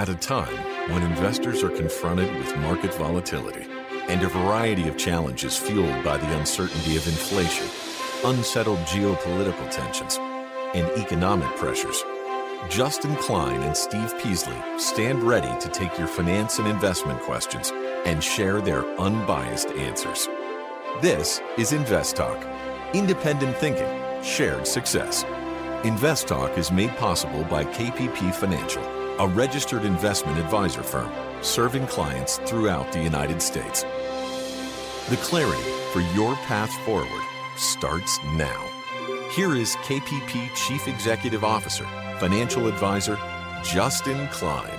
At a time when investors are confronted with market volatility and a variety of challenges fueled by the uncertainty of inflation, unsettled geopolitical tensions, and economic pressures, Justin Klein and Steve Peasley stand ready to take your finance and investment questions and share their unbiased answers. This is Invest Talk. Independent thinking, shared success. Invest Talk is made possible by KPP Financial, a registered investment advisor firm serving clients throughout the United States. The clarity for your path forward starts now. Here is KPP Chief Executive Officer, Financial Advisor, Justin Klein.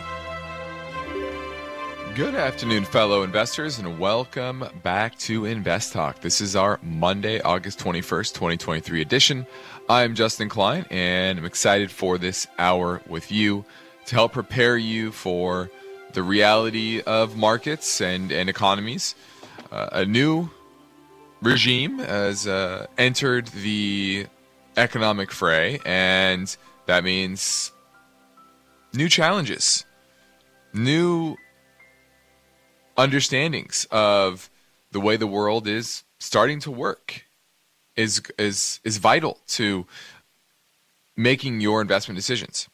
Good afternoon, fellow investors, and welcome back to Invest Talk. This is our Monday, August 21st, 2023 edition. I'm Justin Klein, and I'm excited for this hour with you to help prepare you for the reality of markets and economies. A new regime has entered the economic fray, and that means new challenges, new understandings of the way the world is starting to work is vital to making your investment decisions.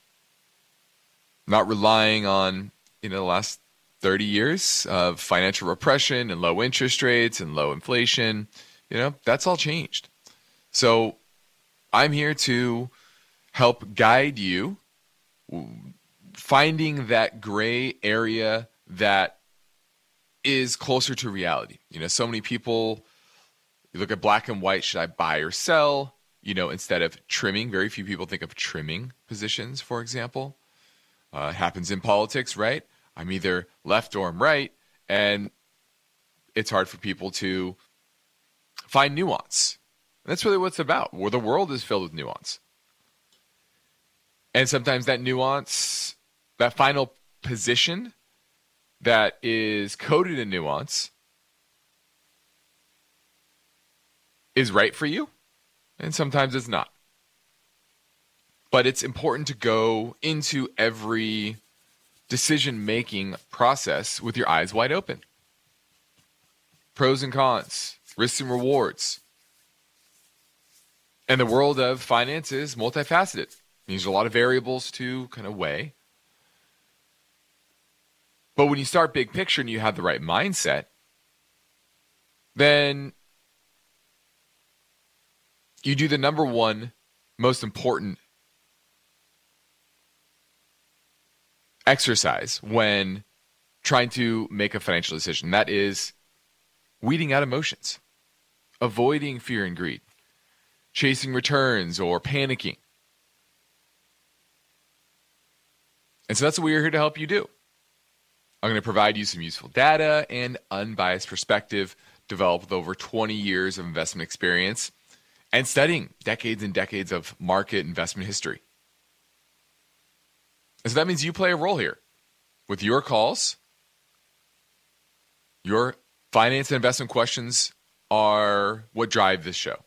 Not relying on, the last 30 years of financial repression and low interest rates and low inflation, that's all changed. So I'm here to help guide you finding that gray area that is closer to reality. So many people, you look at black and white, should I buy or sell? Instead of trimming, very few people think of trimming positions, for example. It happens in politics, right? I'm either left or I'm right, and it's hard for people to find nuance. And that's really what it's about, where the world is filled with nuance. And sometimes that nuance, that final position that is coded in nuance, is right for you, and sometimes it's not. But it's important to go into every decision-making process with your eyes wide open. Pros and cons, risks and rewards. And the world of finance is multifaceted. There's a lot of variables to kind of weigh. But when you start big picture and you have the right mindset, then you do the number one most important exercise when trying to make a financial decision. That is weeding out emotions, avoiding fear and greed, chasing returns or panicking. And so that's what we're here to help you do. I'm going to provide you some useful data and unbiased perspective developed with over 20 years of investment experience and studying decades and decades of market investment history. And so that means you play a role here with your calls. Your finance and investment questions are what drive this show.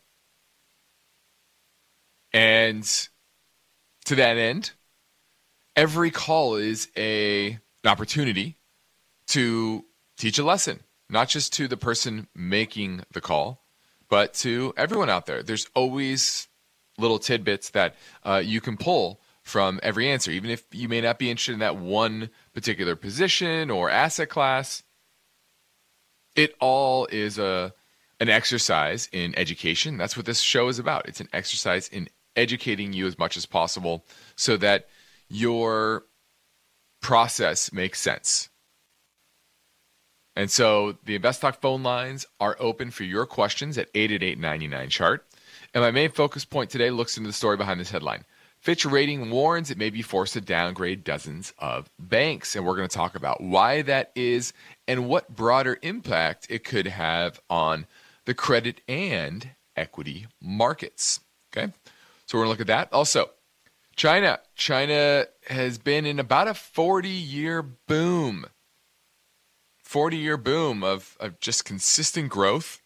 And to that end, every call is an opportunity to teach a lesson, not just to the person making the call, but to everyone out there. There's always little tidbits that you can pull from every answer, even if you may not be interested in that one particular position or asset class. It all is an exercise in education. That's what this show is about. It's an exercise in educating you as much as possible so that your process makes sense. And so the Invest Talk phone lines are open for your questions at 888-99-CHART. And my main focus point today looks into the story behind this headline. Fitch Rating warns it may be forced to downgrade dozens of banks. And we're going to talk about why that is and what broader impact it could have on the credit and equity markets. Okay, so we're going to look at that. Also, China has been in about a 40-year boom. 40-year boom of just consistent growth.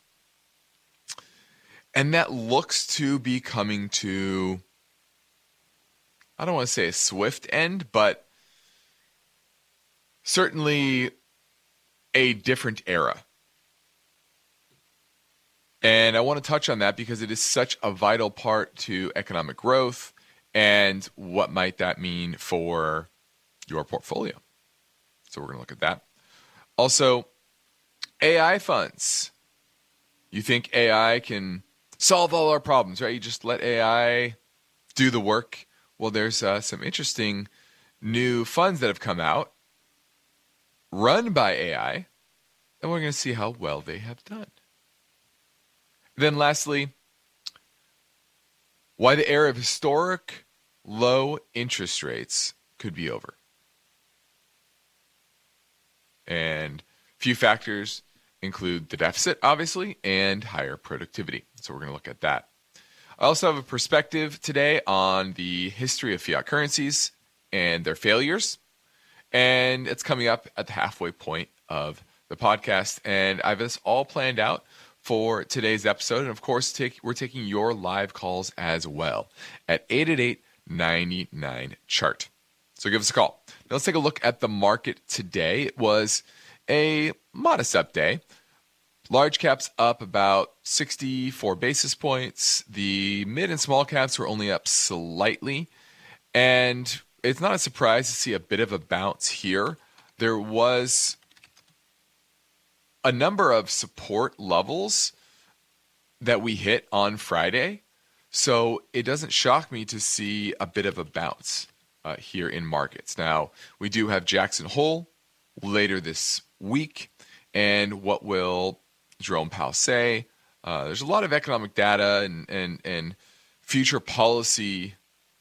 And that looks to be coming to, I don't want to say a swift end, but certainly a different era. And I want to touch on that because it is such a vital part to economic growth and what might that mean for your portfolio. So we're going to look at that. Also, AI funds. You think AI can solve all our problems, right? You just let AI do the work. Well, there's some interesting new funds that have come out run by AI, and we're going to see how well they have done. Then lastly, why the era of historic low interest rates could be over. And a few factors include the deficit, obviously, and higher productivity. So we're going to look at that. I also have a perspective today on the history of fiat currencies and their failures. And it's coming up at the halfway point of the podcast. And I have this all planned out for today's episode. And of course, we're taking your live calls as well at 888-99-CHART. So give us a call. Now let's take a look at the market today. It was a modest up day. Large caps up about 64 basis points. The mid and small caps were only up slightly. And it's not a surprise to see a bit of a bounce here. There was a number of support levels that we hit on Friday. So it doesn't shock me to see a bit of a bounce here in markets. Now, we do have Jackson Hole later this week. And what will Jerome Powell say? There's a lot of economic data and future policy,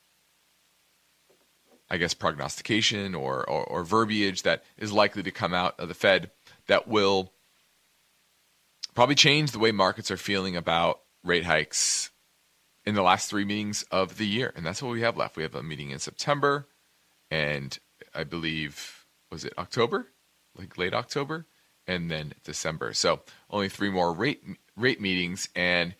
I guess, prognostication or verbiage that is likely to come out of the Fed that will probably change the way markets are feeling about rate hikes in the last three meetings of the year. And that's what we have left. We have a meeting in September and I believe, was it October? Like late October? And then December. So only three more rate meetings. And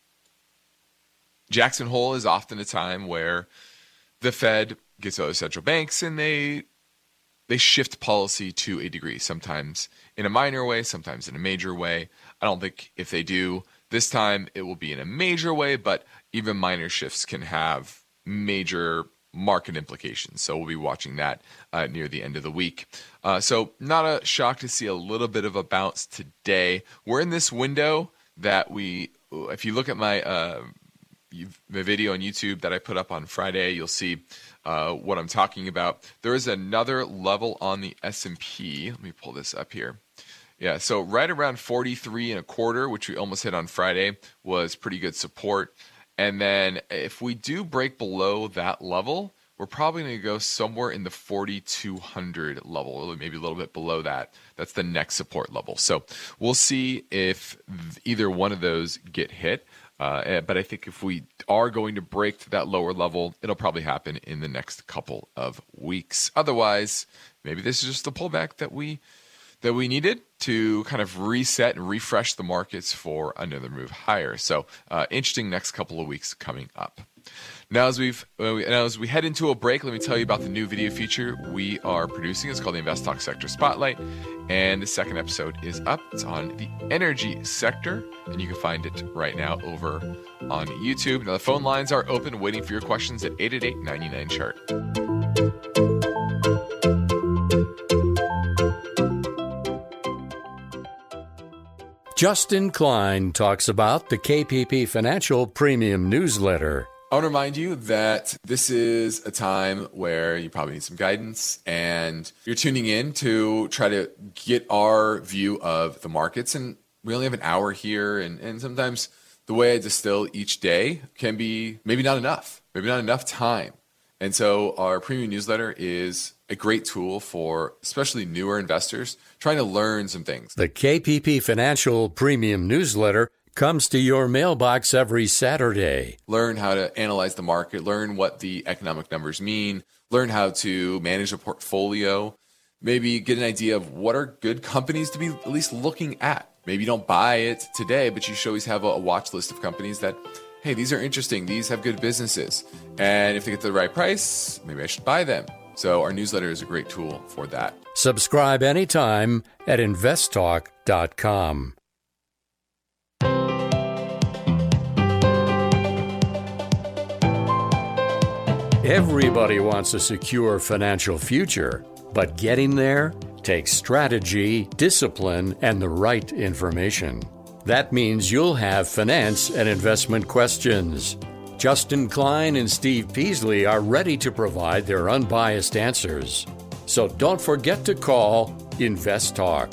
Jackson Hole is often a time where the Fed gets other central banks and they shift policy to a degree, sometimes in a minor way, sometimes in a major way. I don't think if they do this time, it will be in a major way, but even minor shifts can have major market implications. So we'll be watching that near the end of the week. So not a shock to see a little bit of a bounce today. We're in this window that if you look at my video on YouTube that I put up on Friday, you'll see what I'm talking about. There is another level on the S&P. Let me pull this up here. Yeah, so right around 43 and a quarter, which we almost hit on Friday, was pretty good support. And then if we do break below that level, we're probably going to go somewhere in the 4,200 level, or maybe a little bit below that. That's the next support level. So we'll see if either one of those get hit. But I think if we are going to break to that lower level, it'll probably happen in the next couple of weeks. Otherwise, maybe this is just the pullback that we needed to kind of reset and refresh the markets for another move higher. So interesting next couple of weeks coming up. Now, as we head into a break, let me tell you about the new video feature we are producing. It's called the Invest Talk Sector Spotlight, and the second episode is up. It's on the energy sector, and you can find it right now over on YouTube. Now, the phone lines are open, waiting for your questions at 888-99-CHART. Justin Klein talks about the KPP Financial Premium Newsletter. I want to remind you that this is a time where you probably need some guidance and you're tuning in to try to get our view of the markets. And we only have an hour here. And sometimes the way I distill each day can be maybe not enough time. And so our premium newsletter is a great tool for especially newer investors trying to learn some things. The KPP Financial Premium Newsletter comes to your mailbox every Saturday. Learn how to analyze the market, learn what the economic numbers mean, learn how to manage a portfolio, maybe get an idea of what are good companies to be at least looking at. Maybe you don't buy it today, but you should always have a watch list of companies that, hey, these are interesting, these have good businesses, and if they get the right price, maybe I should buy them. So our newsletter is a great tool for that. Subscribe anytime at investtalk.com. Everybody wants a secure financial future, but getting there takes strategy, discipline, and the right information. That means you'll have finance and investment questions. Justin Klein and Steve Peasley are ready to provide their unbiased answers. So don't forget to call Invest Talk,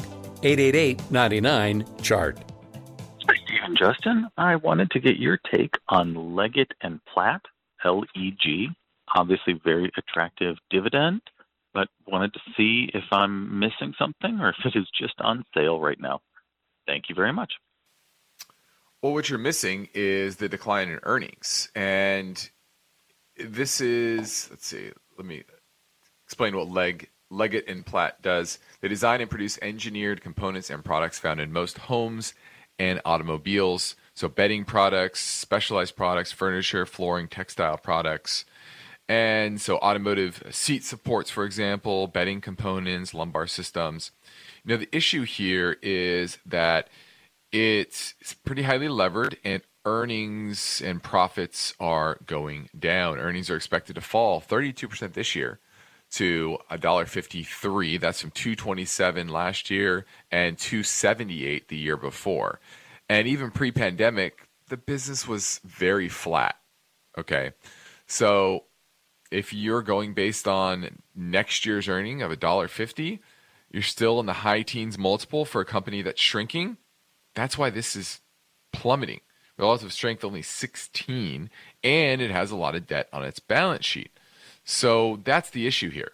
888-99-CHART. Hi, Steve and Justin. I wanted to get your take on Leggett & Platt, LEG. Obviously very attractive dividend, but wanted to see if I'm missing something or if it is just on sale right now. Thank you very much. Well, what you're missing is the decline in earnings. And this is, let me explain what Leggett & Platt does. They design and produce engineered components and products found in most homes and automobiles. So bedding products, specialized products, furniture, flooring, textile products. And so automotive seat supports, for example, bedding components, lumbar systems. The issue here is that it's pretty highly levered and earnings and profits are going down. Earnings are expected to fall 32% this year to $1.53. That's from $2.27 last year and $2.78 the year before. And even pre-pandemic, the business was very flat. Okay. So if you're going based on next year's earning of $1.50, you're still in the high teens multiple for a company that's shrinking. That's why this is plummeting. Relative strength only 16, and it has a lot of debt on its balance sheet. So that's the issue here.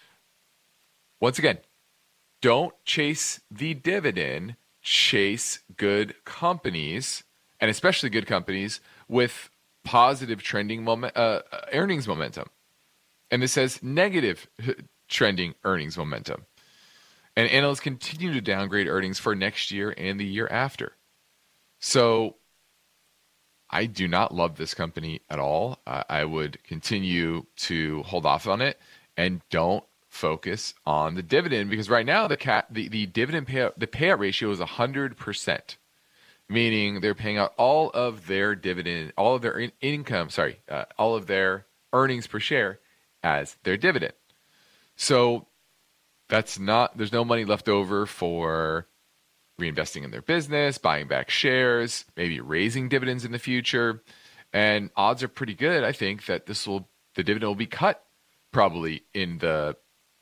Once again, don't chase the dividend, chase good companies, and especially good companies with positive trending earnings momentum. And this has negative trending earnings momentum. And analysts continue to downgrade earnings for next year and the year after. So I do not love this company at all. I would continue to hold off on it and don't focus on the dividend, because right now the dividend payout ratio is 100%, meaning they're paying out all of their dividend, all of their all of their earnings per share as their dividend. So there's no money left over for reinvesting in their business, buying back shares, maybe raising dividends in the future. And odds are pretty good, I think, that the dividend will be cut probably in the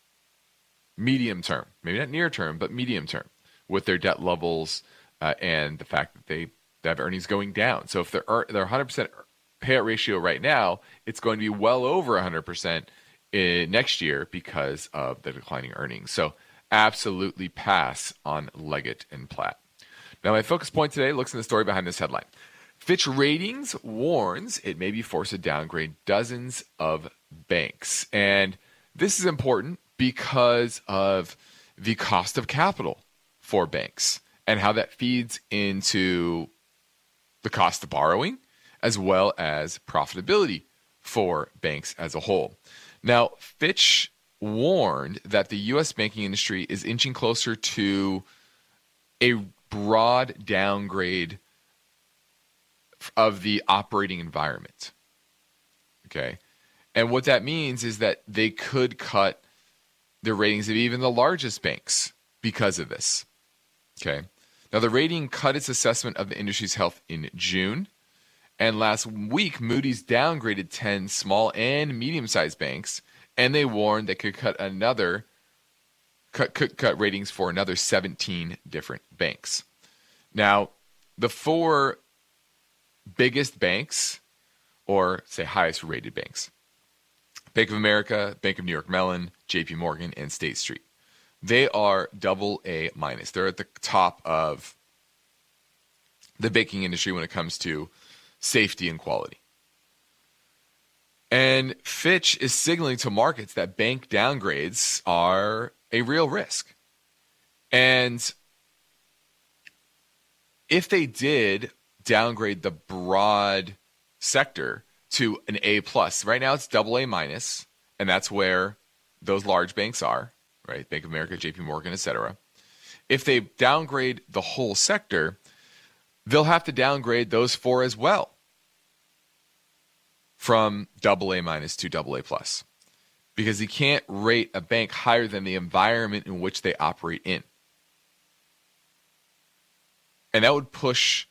medium term, maybe not near term, but medium term, with their debt levels and the fact that they have earnings going down. So if they're 100% payout ratio right now, it's going to be well over 100% next year because of the declining earnings. So absolutely pass on Leggett & Platt. Now, my focus point today looks in the story behind this headline. Fitch Ratings warns it may be forced to downgrade dozens of banks. And this is important because of the cost of capital for banks and how that feeds into the cost of borrowing as well as profitability for banks as a whole. Now, Fitch warned that the U.S. banking industry is inching closer to a broad downgrade of the operating environment. Okay. And what that means is that they could cut the ratings of even the largest banks because of this. Okay. Now, the rating cut its assessment of the industry's health in June. And last week, Moody's downgraded 10 small and medium-sized banks, and they warned they could cut ratings for another 17 different banks. Now, the four biggest banks, or say highest rated banks, Bank of America, Bank of New York Mellon, JP Morgan, and State Street, they are AA-. They're at the top of the banking industry when it comes to safety and quality. And Fitch is signaling to markets that bank downgrades are a real risk. And if they did downgrade the broad sector to an A+, right now it's AA-, and that's where those large banks are, right? Bank of America, JP Morgan, et cetera. If they downgrade the whole sector, they'll have to downgrade those four as well from AA minus to AA plus, because you can't rate a bank higher than the environment in which they operate in. And that would push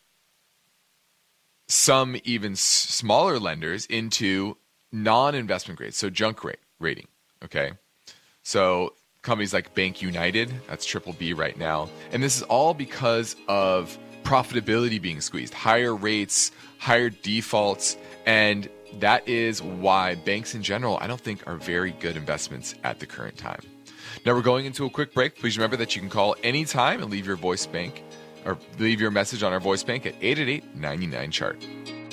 some even smaller lenders into non-investment grade, so junk rating, okay? So companies like Bank United, that's BBB right now. And this is all because of profitability being squeezed, higher rates, higher defaults, and that is why banks in general, I don't think, are very good investments at the current time. Now we're going into a quick break. Please remember that you can call anytime and leave your voice bank or leave your message on our voice bank at 888-99-CHART.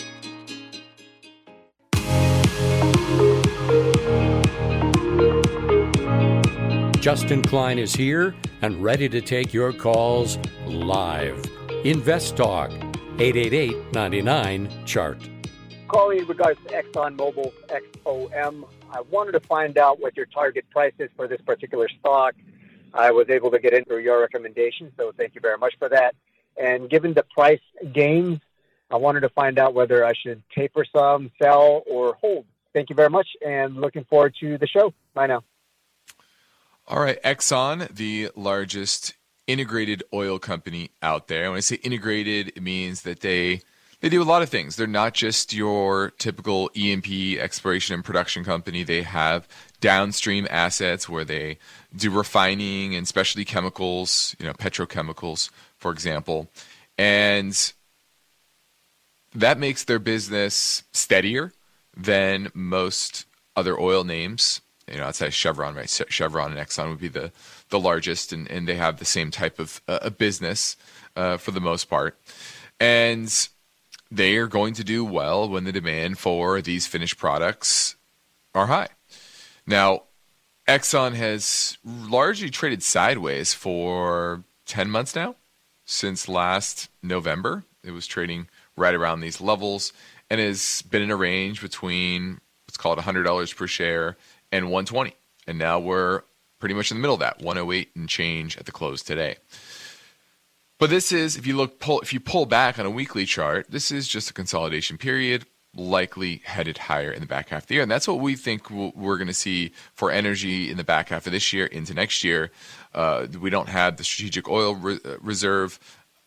Justin Klein is here and ready to take your calls live. Invest Talk, 888-99-CHART. Calling in regards to ExxonMobil, XOM. I wanted to find out what your target price is for this particular stock. I was able to get in through your recommendation, so thank you very much for that. And given the price gains, I wanted to find out whether I should taper some, sell, or hold. Thank you very much, and looking forward to the show. Bye now. All right, Exxon, the largest integrated oil company out there. When I say integrated, it means that they do a lot of things. They're not just your typical E&P exploration and production company. They have downstream assets where they do refining and specialty chemicals, petrochemicals, for example. And that makes their business steadier than most other oil names. Outside Chevron, right? Chevron and Exxon would be the largest, and they have the same type of business for the most part. And they are going to do well when the demand for these finished products are high. Now, Exxon has largely traded sideways for 10 months now. Since last November, it was trading right around these levels and has been in a range between, let's call it $100 per share and $120. And now we're pretty much in the middle of that, 108 and change at the close today. But this is, if you pull back on a weekly chart, this is just a consolidation period, likely headed higher in the back half of the year. And that's what we think we're going to see for energy in the back half of this year into next year. We don't have the strategic oil reserve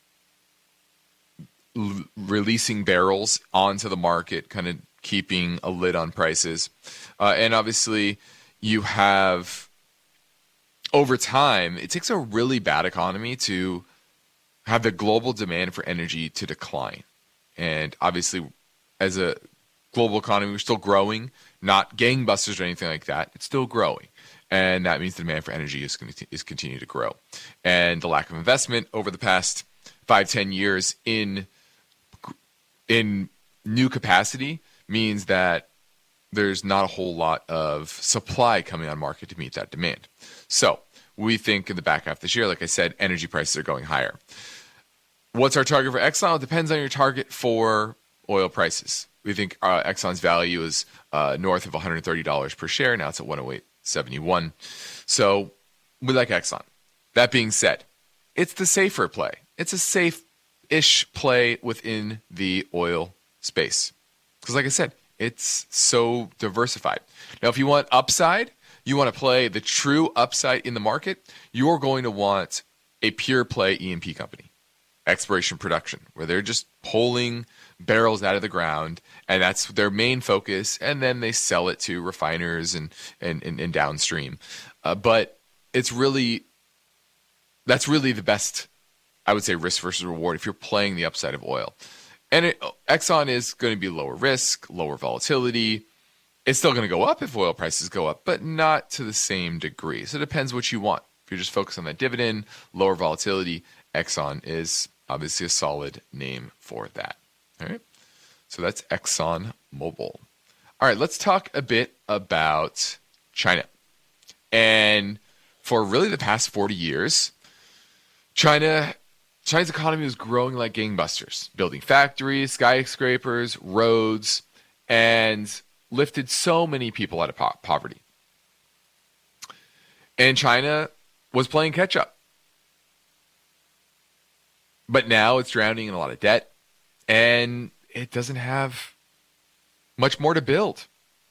releasing barrels onto the market, kind of keeping a lid on prices. And obviously you have, over time, it takes a really bad economy to have the global demand for energy to decline. And obviously, as a global economy, we're still growing, not gangbusters or anything like that. It's still growing. And that means the demand for energy is continuing to grow. And the lack of investment over the past 5-10 years in new capacity means that there's not a whole lot of supply coming on market to meet that demand. So we think in the back half of this year, like I said, energy prices are going higher. What's our target for Exxon? It depends on your target for oil prices. We think Exxon's value is north of $130 per share. Now it's at 108.71. So we like Exxon. That being said, it's the safer play. It's a safe-ish play within the oil space. Because like I said, it's so diversified. Now, if you want upside, you want to play the true upside in the market, you're going to want a pure play E&P company, exploration production, where they're just pulling barrels out of the ground, and that's their main focus, and then they sell it to refiners and downstream. But that's really the best, I would say, risk versus reward if you're playing the upside of oil. And Exxon is going to be lower risk, lower volatility. It's still going to go up if oil prices go up, but not to the same degree. So it depends what you want. If you're just focused on that dividend, lower volatility, Exxon is obviously a solid name for that. All right. So that's ExxonMobil. All right, let's talk a bit about China. And for really the past 40 years, China's economy was growing like gangbusters, building factories, skyscrapers, roads, and lifted so many people out of poverty. And China was playing catch up. But now it's drowning in a lot of debt, and it doesn't have much more to build.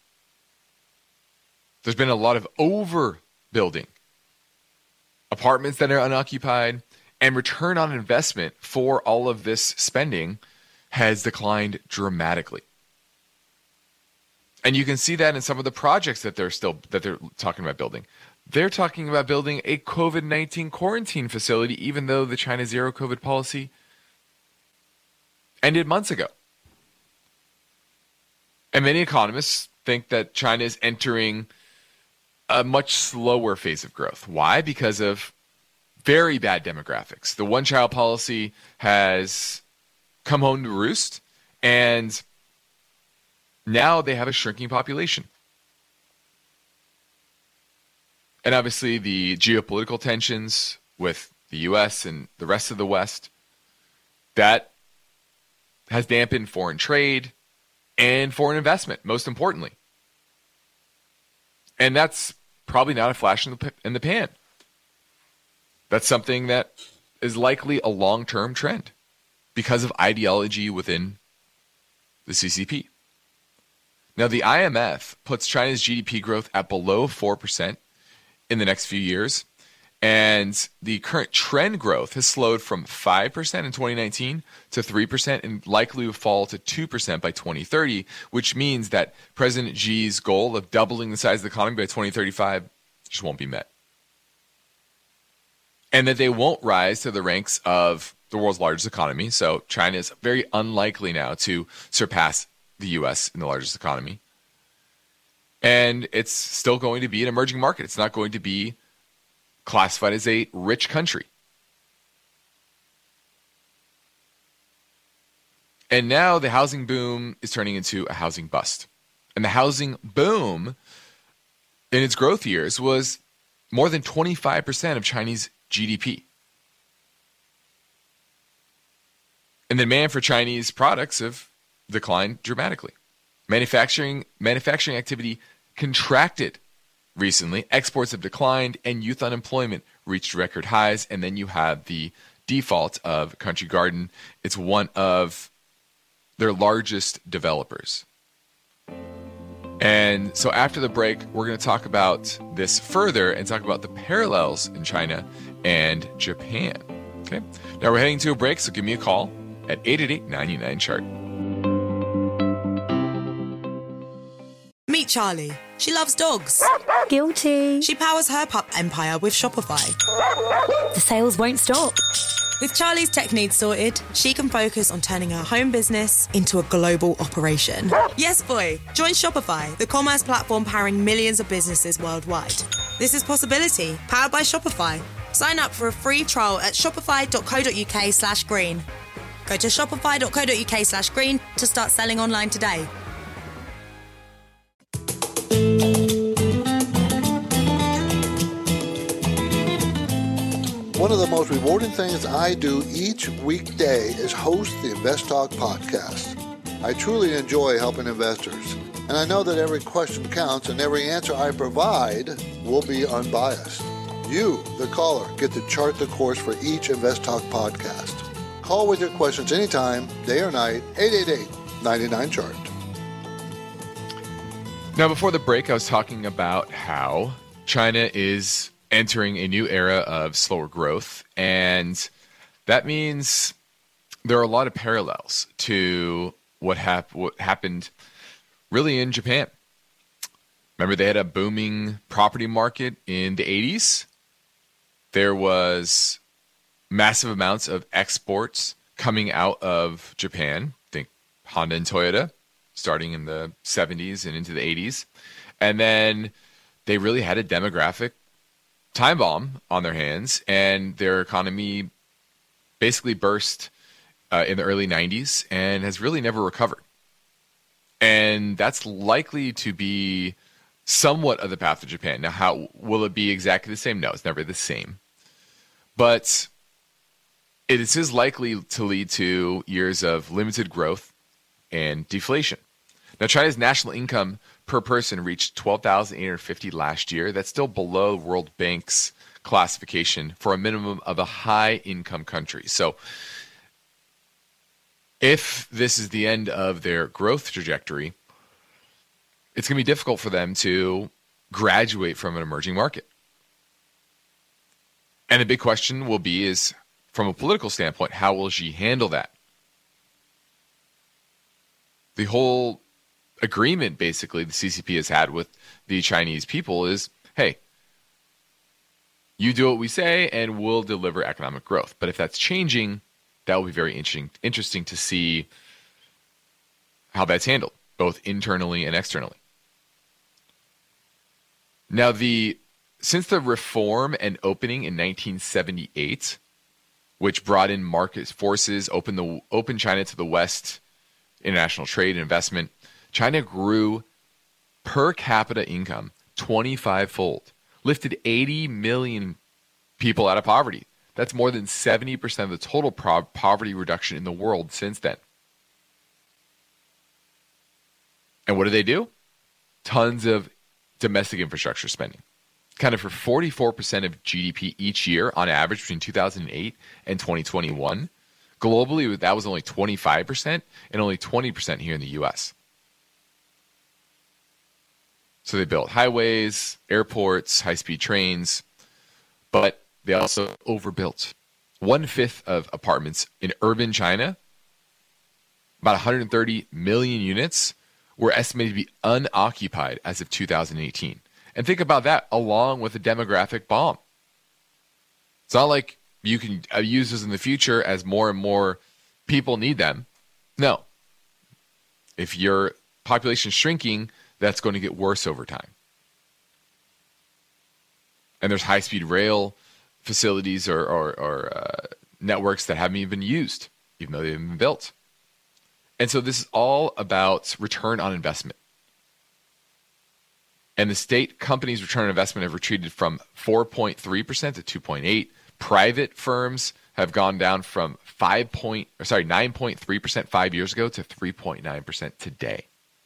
There's been a lot of overbuilding. Apartments that are unoccupied, and return on investment for all of this spending has declined dramatically. And you can see that in some of the projects that they're talking about building. They're talking about building a COVID-19 quarantine facility, even though the China zero COVID policy ended months ago. And many economists think that China is entering a much slower phase of growth. Why? Because of very bad demographics. The one-child policy has come home to roost, and now they have a shrinking population. And obviously the geopolitical tensions with the U.S. and the rest of the West, that has dampened foreign trade and foreign investment, most importantly. And that's probably not a flash in the pan. That's something that is likely a long-term trend because of ideology within the CCP. Now, the IMF puts China's GDP growth at below 4% in the next few years, and the current trend growth has slowed from 5% in 2019 to 3% and likely will fall to 2% by 2030, which means that President Xi's goal of doubling the size of the economy by 2035 just won't be met. And that they won't rise to the ranks of the world's largest economy. So China is very unlikely now to surpass the U.S. in the largest economy. And it's still going to be an emerging market. It's not going to be classified as a rich country. And now the housing boom is turning into a housing bust. And the housing boom in its growth years was more than 25% of Chinese GDP. And the demand for Chinese products have declined dramatically. Manufacturing activity contracted recently. Exports have declined, and youth unemployment reached record highs. And then you have the default of Country Garden. It's one of their largest developers. And so after the break, we're going to talk about this further and talk about the parallels in China and Japan. Okay. Now we're heading to a break, so give me a call at 888-99-CHART. Meet Charlie. She loves dogs. Guilty. She powers her pup empire with Shopify. The sales won't stop. With Charlie's tech needs sorted, she can focus on turning her home business into a global operation. Yes, boy. Join Shopify, the commerce platform powering millions of businesses worldwide. This is Possibility, powered by Shopify. Sign up for a free trial at shopify.co.uk/green. Go to shopify.co.uk/green to start selling online today. One of the most rewarding things I do each weekday is host the Invest Talk podcast. I truly enjoy helping investors, and I know that every question counts and every answer I provide will be unbiased. You, the caller, get to chart the course for each Invest Talk podcast. Call with your questions anytime, day or night, 888-99-CHART. Now, before the break, I was talking about how China is entering a new era of slower growth, and that means there are a lot of parallels to what happened really in Japan. Remember, they had a booming property market in the 80s. There was massive amounts of exports coming out of Japan. Think Honda and Toyota, starting in the 70s and into the 80s. And then they really had a demographic time bomb on their hands, and their economy basically burst in the early 90s and has really never recovered. And that's likely to be somewhat of the path of Japan. Now, how will it be exactly the same? No, it's never the same. But it is likely to lead to years of limited growth and deflation. Now, China's national income per person reached $12,850 last year. That's still below World Bank's classification for a minimum of a high-income country. So if this is the end of their growth trajectory, it's going to be difficult for them to graduate from an emerging market. And the big question will be is, from a political standpoint, how will Xi handle that? The whole agreement, basically, the CCP has had with the Chinese people is, hey, you do what we say and we'll deliver economic growth. But if that's changing, that will be very interesting to see how that's handled, both internally and externally. Now, since the reform and opening in 1978, which brought in market forces, opened China to the West, international trade and investment, China grew per capita income 25-fold, lifted 80 million people out of poverty. That's more than 70% of the total poverty reduction in the world since then. And what do? Tons of domestic infrastructure spending. Kind of for 44% of GDP each year on average between 2008 and 2021. Globally, that was only 25% and only 20% here in the U.S. So they built highways, airports, high-speed trains, but they also overbuilt. 1/5 of apartments in urban China, about 130 million units, were estimated to be unoccupied as of 2018. And think about that along with a demographic bomb. It's not like you can use this in the future as more and more people need them. No. If your population is shrinking, that's going to get worse over time. And there's high-speed rail facilities or networks that haven't even been used, even though they've been built. And so this is all about return on investment. And the state companies' return on investment have retreated from 4.3% to 2.8%. Private firms have gone down from 9.3% 5 years ago to 3.9% today.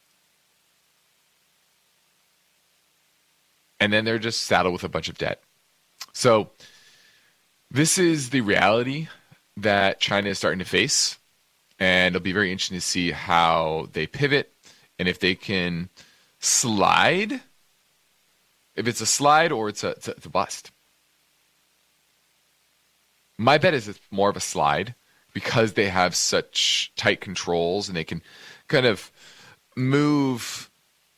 And then they're just saddled with a bunch of debt. So this is the reality that China is starting to face. And it'll be very interesting to see how they pivot and if they can slide. If it's a slide or it's a bust. My bet is it's more of a slide because they have such tight controls and they can kind of move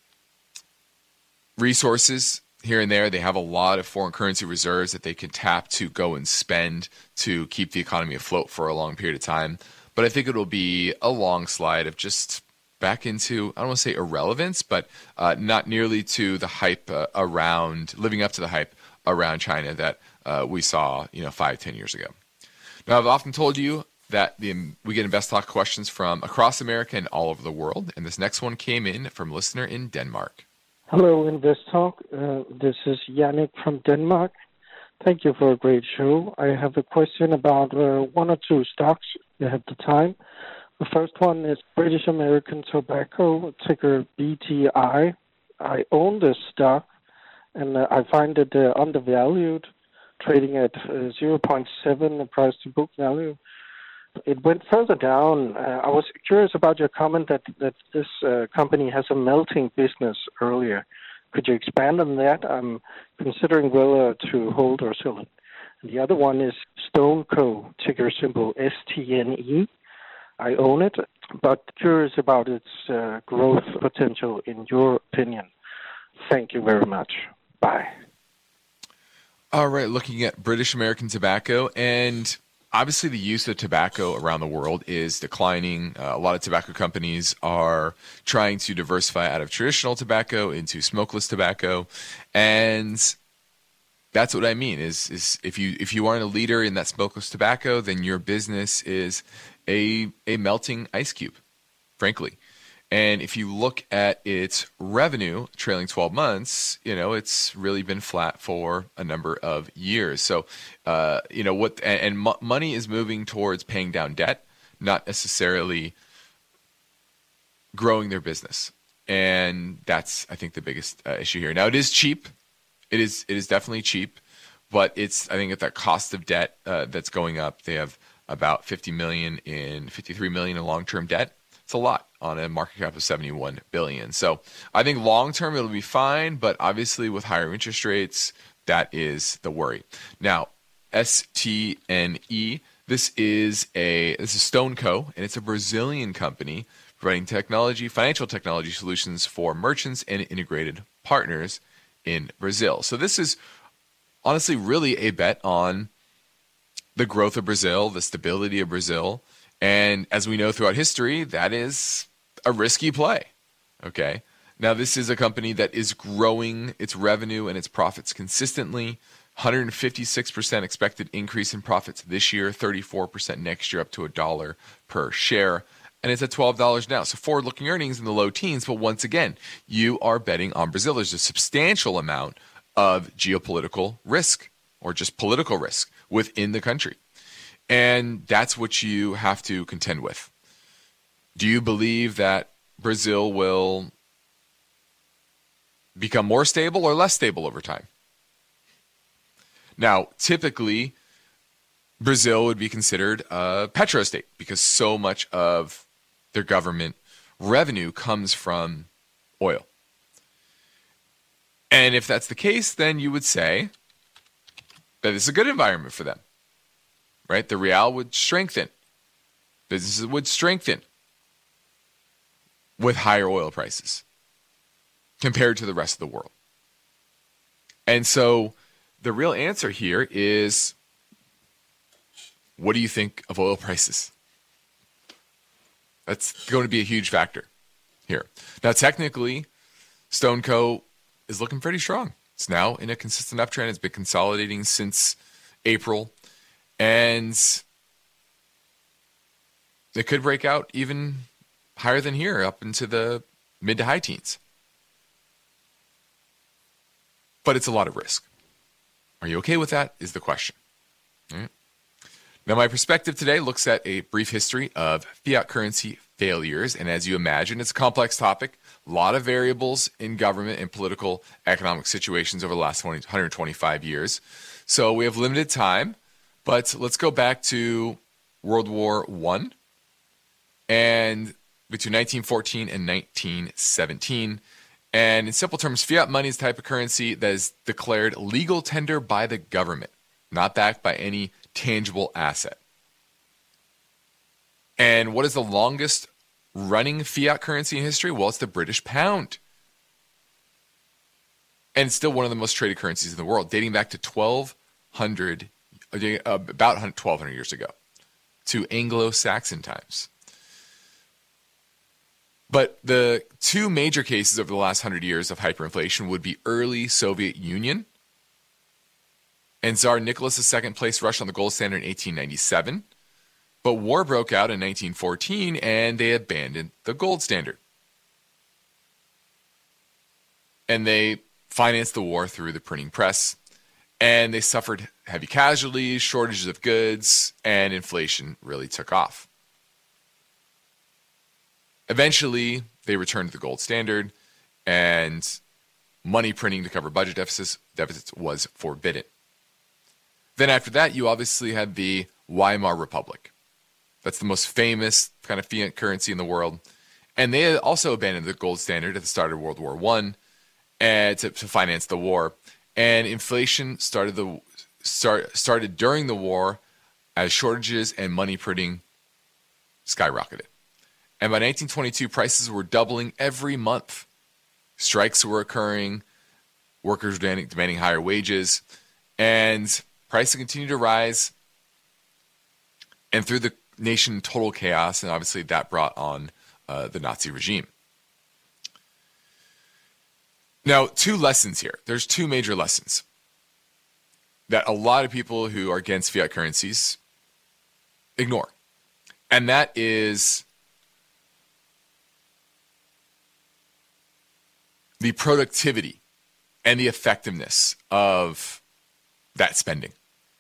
resources here and there. They have a lot of foreign currency reserves that they can tap to go and spend to keep the economy afloat for a long period of time. But I think it'll be a long slide of just back into, I don't want to say irrelevance, but not nearly to the hype living up to the hype around China that we saw 5-10 years ago. Now, I've often told you that we get Invest Talk questions from across America and all over the world. And this next one came in from a listener in Denmark. Hello, Invest Talk. This is Yannick from Denmark. Thank you for a great show. I have a question about one or two stocks you have the time. The first one is British American Tobacco, ticker BTI. I own this stock, and I find it undervalued, trading at 0.7 price to book value. It went further down. I was curious about your comment that this company has a melting business earlier. Could you expand on that? I'm considering whether to hold or sell it. And the other one is StoneCo, ticker symbol STNE. I own it, but curious about its growth potential in your opinion. Thank you very much. Bye. All right, looking at British American Tobacco, and obviously the use of tobacco around the world is declining. A lot of tobacco companies are trying to diversify out of traditional tobacco into smokeless tobacco, and that's what I mean is if you aren't a leader in that smokeless tobacco, then your business is a melting ice cube, frankly. And if you look at its revenue trailing 12 months, it's really been flat for a number of years. So, money is moving towards paying down debt, not necessarily growing their business. And that's, I think, the biggest issue here. Now, it is cheap. It is definitely cheap, but I think at that cost of debt that's going up. They have about $53 million in long-term debt. It's a lot on a market cap of $71 billion. So I think long-term it'll be fine, but obviously with higher interest rates, that is the worry. Now, STNE, this is StoneCo, and it's a Brazilian company providing financial technology solutions for merchants and integrated partners in Brazil. So this is honestly really a bet on the growth of Brazil, the stability of Brazil. And as we know throughout history, that is a risky play. Okay. Now, this is a company that is growing its revenue and its profits consistently. 156% expected increase in profits this year, 34% next year, up to $1 per share. And it's at $12 now. So forward-looking earnings in the low teens. But once again, you are betting on Brazil. There's a substantial amount of geopolitical risk or just political risk within the country. And that's what you have to contend with. Do you believe that Brazil will become more stable or less stable over time? Now, typically, Brazil would be considered a petrostate because so much of their government revenue comes from oil. And if that's the case, then you would say that it's a good environment for them, right? The real would strengthen. Businesses would strengthen with higher oil prices compared to the rest of the world. And so the real answer here is, what do you think of oil prices? That's going to be a huge factor here. Now, technically, StoneCo is looking pretty strong. It's now in a consistent uptrend. It's been consolidating since April. And it could break out even higher than here, up into the mid to high teens. But it's a lot of risk. Are you okay with that is the question. All right. Now, my perspective today looks at a brief history of fiat currency failures. And as you imagine, it's a complex topic. A lot of variables in government and political economic situations over the last 125 years. So we have limited time, but let's go back to World War I and between 1914 and 1917. And in simple terms, fiat money is a type of currency that is declared legal tender by the government, not backed by any tangible asset. And what is the longest running fiat currency in history? Well, it's the British pound. And it's still one of the most traded currencies in the world, dating back to about 1,200 years ago, to Anglo-Saxon times. But the two major cases over the last 100 years of hyperinflation would be early Soviet Union, and Tsar Nicholas II placed Russia on the gold standard in 1897. But war broke out in 1914, and they abandoned the gold standard. And they financed the war through the printing press, and they suffered heavy casualties, shortages of goods, and inflation really took off. Eventually, they returned to the gold standard, and money printing to cover budget deficits was forbidden. Then after that, you obviously had the Weimar Republic. That's the most famous kind of fiat currency in the world. And they also abandoned the gold standard at the start of World War I and to finance the war. And inflation started during the war as shortages and money printing skyrocketed. And by 1922, prices were doubling every month. Strikes were occurring, workers demanding higher wages, and prices continued to rise. And through the nation, total chaos, and obviously that brought on the Nazi regime. Now, two lessons here. There's two major lessons that a lot of people who are against fiat currencies ignore. And that is the productivity and the effectiveness of that spending.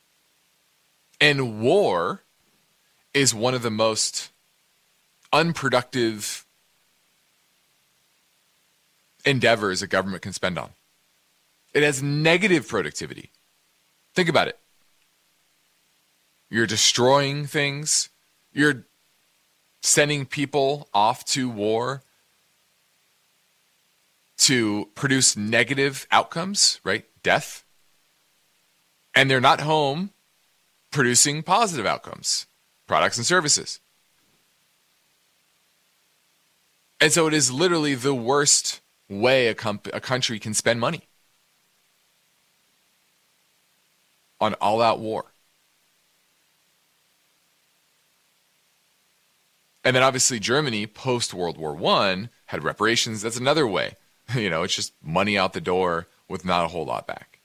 And war is one of the most unproductive endeavors a government can spend on. It has negative productivity. Think about it. You're destroying things. You're sending people off to war to produce negative outcomes, right? Death. And they're not home producing positive outcomes, products and services. And so it is literally the worst way a country can spend money on all-out war. And then obviously Germany, post-World War I, had reparations. That's another way. It's just money out the door with not a whole lot back.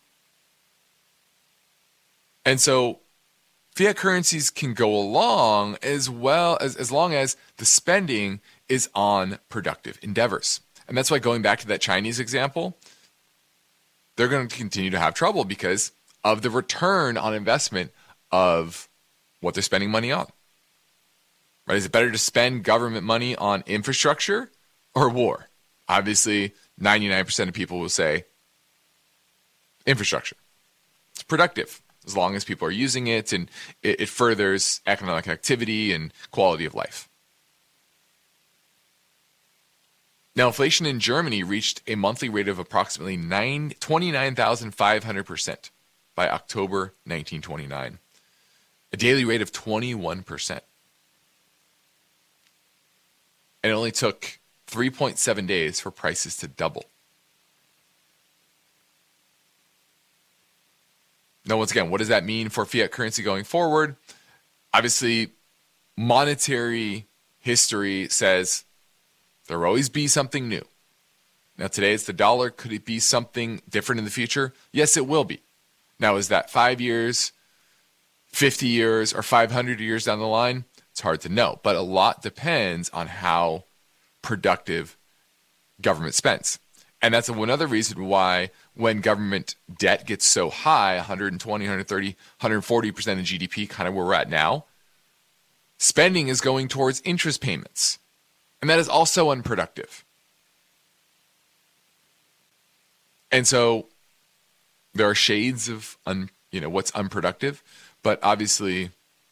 And so fiat currencies can go along as long as the spending is on productive endeavors. And that's why, going back to that Chinese example, they're going to continue to have trouble because of the return on investment of what they're spending money on. Right? Is it better to spend government money on infrastructure or war? Obviously, 99% of people will say infrastructure. It's productive as long as people are using it and it furthers economic activity and quality of life. Now, inflation in Germany reached a monthly rate of approximately 29,500% by October 1929, a daily rate of 21%. And it only took 3.7 days for prices to double. Now, once again, what does that mean for fiat currency going forward? Obviously, monetary history says there will always be something new. Now, today it's the dollar. Could it be something different in the future? Yes, it will be. Now, is that 5 years, 50 years, or 500 years down the line? It's hard to know. But a lot depends on how productive government spends. And that's another reason why when government debt gets so high, 120, 130, 140% of GDP, kind of where we're at now, spending is going towards interest payments. And that is also unproductive. And so there are shades of what's unproductive, but obviously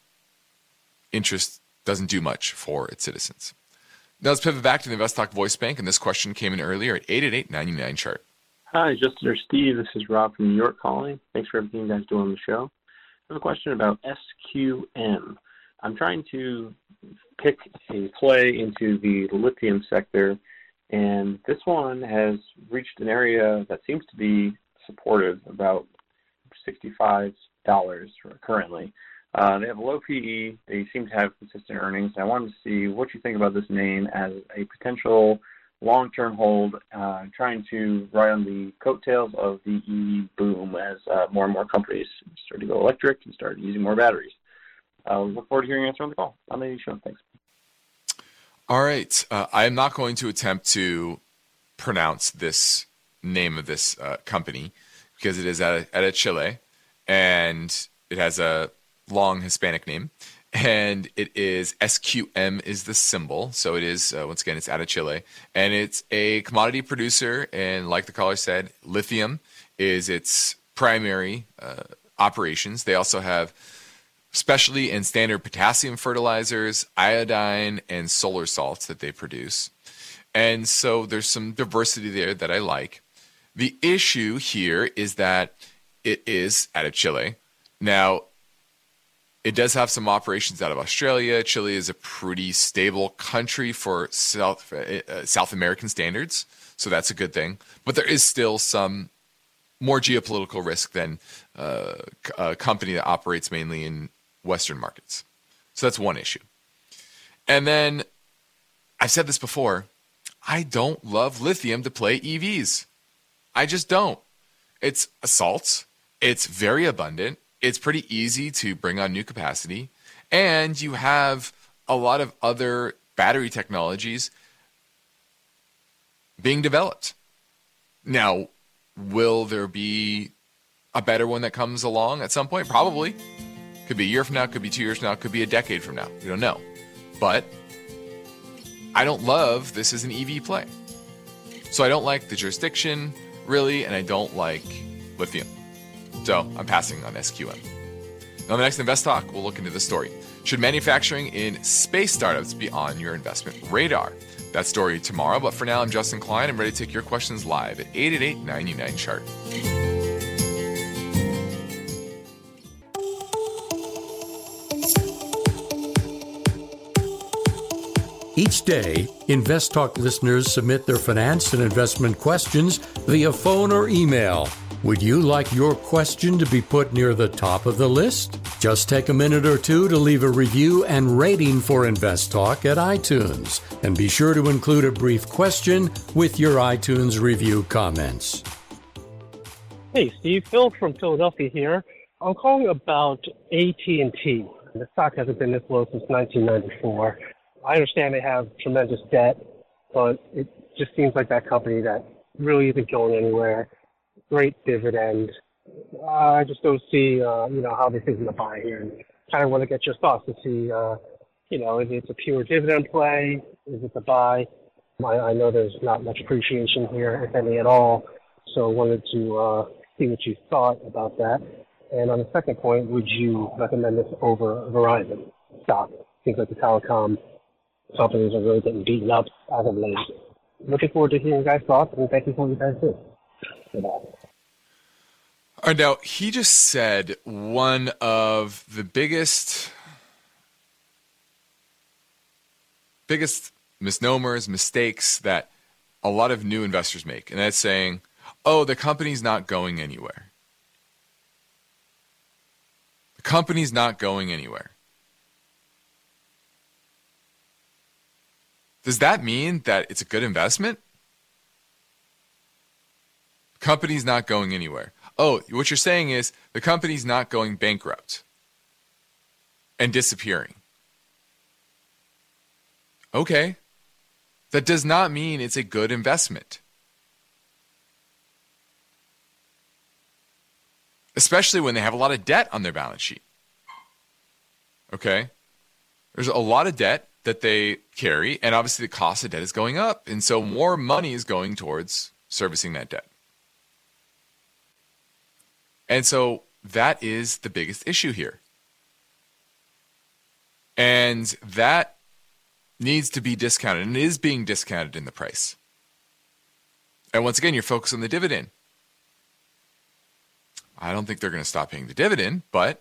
interest doesn't do much for its citizens. Now let's pivot back to the InvestTalk Voice Bank, and this question came in earlier at 888-99-CHART. Hi, Justin or Steve. This is Rob from New York calling. Thanks for everything you guys do on the show. I have a question about SQM. I'm trying to pick a play into the lithium sector, and this one has reached an area that seems to be supportive, about $65 currently. They have a low PE. They seem to have consistent earnings. I wanted to see what you think about this name as a potential long-term hold, trying to ride on the coattails of the EV boom as more and more companies start to go electric and start using more batteries. Look forward to hearing your answer on the call. On the show. Thanks. All right. I am not going to attempt to pronounce this name of this company because it is out of Chile, and it has a long Hispanic name, and it is SQM is the symbol. So it is, once again, it's out of Chile, and it's a commodity producer. And like the caller said, lithium is its primary operations. They also have specialty and standard potassium fertilizers, iodine, and solar salts that they produce. And so there's some diversity there that I like. The issue here is that it is out of Chile. Now, it does have some operations out of Australia. Chile is a pretty stable country for South American standards, so that's a good thing. But there is still some more geopolitical risk than a company that operates mainly in Western markets. So that's one issue. And then, I've said this before, I don't love lithium to play EVs. I just don't. It's a salt. It's very abundant. It's pretty easy to bring on new capacity. And you have a lot of other battery technologies being developed. Now, will there be a better one that comes along at some point? Probably. Could be a year from now, could be 2 years from now, could be a decade from now. We don't know. But I don't love this as an EV play. So I don't like the jurisdiction, really, and I don't like lithium. So I'm passing on SQM. Now, on the next Invest Talk, we'll look into the story. Should manufacturing in space startups be on your investment radar? That story tomorrow, but for now, I'm Justin Klein. I'm ready to take your questions live at 888-99-CHART. Each day, Invest Talk listeners submit their finance and investment questions via phone or email. Would you like your question to be put near the top of the list? Just take a minute or two to leave a review and rating for Invest Talk at iTunes. And be sure to include a brief question with your iTunes review comments. Hey, Steve. Phil from Philadelphia here. I'm calling about AT&T. The stock hasn't been this low since 1994. I understand they have tremendous debt, but it just seems like that company that really isn't going anywhere. Great dividend. I just don't see, how this isn't a buy here. And kind of want to get your thoughts to see, is it a pure dividend play? Is it a buy? I know there's not much appreciation here, if any at all. So I wanted to see what you thought about that. And on the second point, would you recommend this over Verizon stock? Seems like the telecom companies are really getting beaten up as of late. Looking forward to hearing you guys' thoughts, and thank you for what you guys do. All right, now, he just said one of the biggest misnomers, mistakes that a lot of new investors make, and that's saying, oh, the company's not going anywhere. The company's not going anywhere. Does that mean that it's a good investment? The company's not going anywhere. Oh, what you're saying is the company's not going bankrupt and disappearing. Okay. That does not mean it's a good investment. Especially when they have a lot of debt on their balance sheet. Okay? There's a lot of debt that they carry, and obviously the cost of debt is going up, and so more money is going towards servicing that debt. And so that is the biggest issue here. And that needs to be discounted, and it is being discounted in the price. And once again, you're focused on the dividend. I don't think they're going to stop paying the dividend, but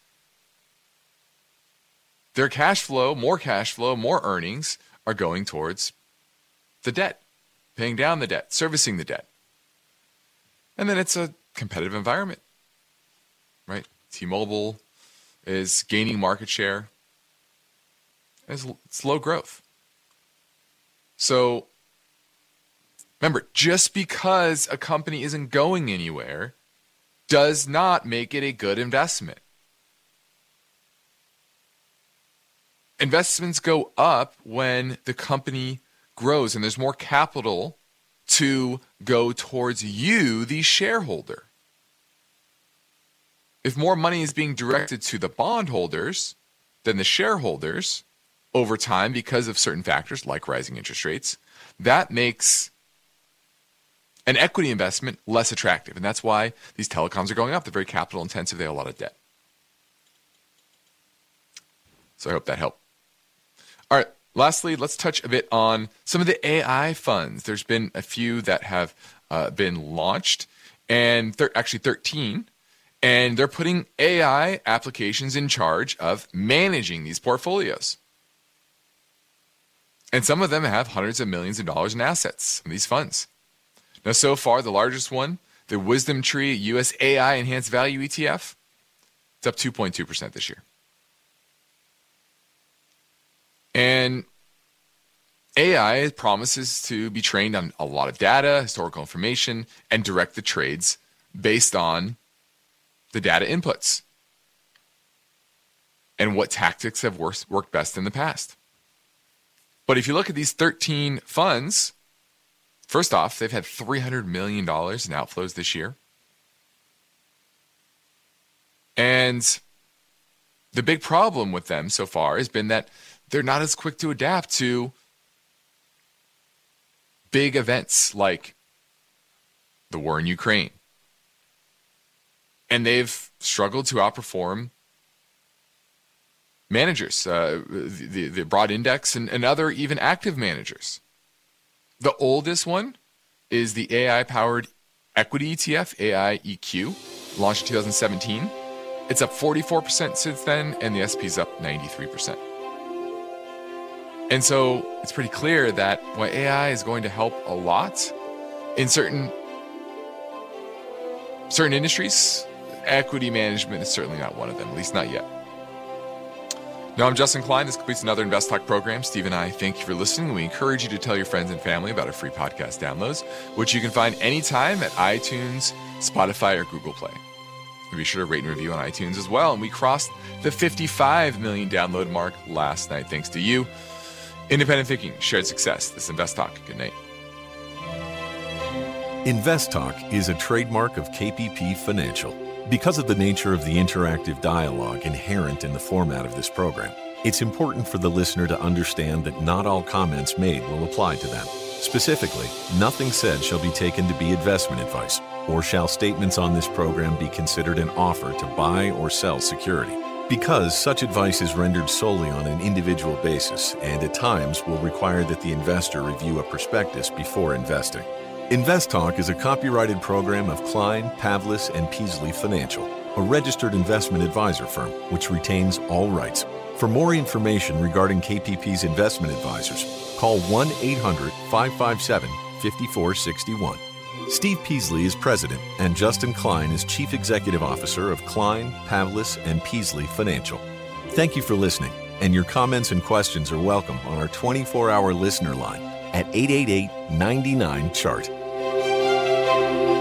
their cash flow, more earnings are going towards the debt, paying down the debt, servicing the debt. And then it's a competitive environment, right? T-Mobile is gaining market share. It's low growth. So remember, just because a company isn't going anywhere does not make it a good investment. Investments go up when the company grows and there's more capital to go towards you, the shareholder. If more money is being directed to the bondholders than the shareholders over time because of certain factors like rising interest rates, that makes an equity investment less attractive. And that's why these telecoms are going up. They're very capital intensive. They have a lot of debt. So I hope that helped. All right. Lastly, let's touch a bit on some of the AI funds. There's been a few that have been launched, and actually 13, and they're putting AI applications in charge of managing these portfolios. And some of them have hundreds of millions of dollars in assets in these funds. Now, so far, the largest one, the WisdomTree US AI Enhanced Value ETF, it's up 2.2% this year. And AI promises to be trained on a lot of data, historical information, and direct the trades based on the data inputs and what tactics have worked best in the past. But if you look at these 13 funds, first off, they've had $300 million in outflows this year. And the big problem with them so far has been that they're not as quick to adapt to big events like the war in Ukraine. And they've struggled to outperform managers, the broad index and other even active managers. The oldest one is the AI-powered equity ETF, AIEQ, launched in 2017. It's up 44% since then, and the S&P's up 93%. And so it's pretty clear that while AI is going to help a lot in certain industries, equity management is certainly not one of them, at least not yet. Now, I'm Justin Klein. This completes another Invest Talk program. Steve and I thank you for listening. We encourage you to tell your friends and family about our free podcast downloads, which you can find anytime at iTunes, Spotify, or Google Play. Be sure to rate and review on iTunes as well. And we crossed the 55 million download mark last night, thanks to you. Independent thinking, shared success. This is Invest Talk. Good night. Invest Talk is a trademark of KPP Financial. Because of the nature of the interactive dialogue inherent in the format of this program, it's important for the listener to understand that not all comments made will apply to them. Specifically, nothing said shall be taken to be investment advice, or shall statements on this program be considered an offer to buy or sell security. Because such advice is rendered solely on an individual basis and at times will require that the investor review a prospectus before investing. Invest Talk is a copyrighted program of Klein, Pavlis, and Peasley Financial, a registered investment advisor firm which retains all rights. For more information regarding KPP's investment advisors, call 1-800-557-5461. Steve Peasley is president, and Justin Klein is chief executive officer of Klein, Pavlis, and Peasley Financial. Thank you for listening, and your comments and questions are welcome on our 24-hour listener line at 888-99-CHART.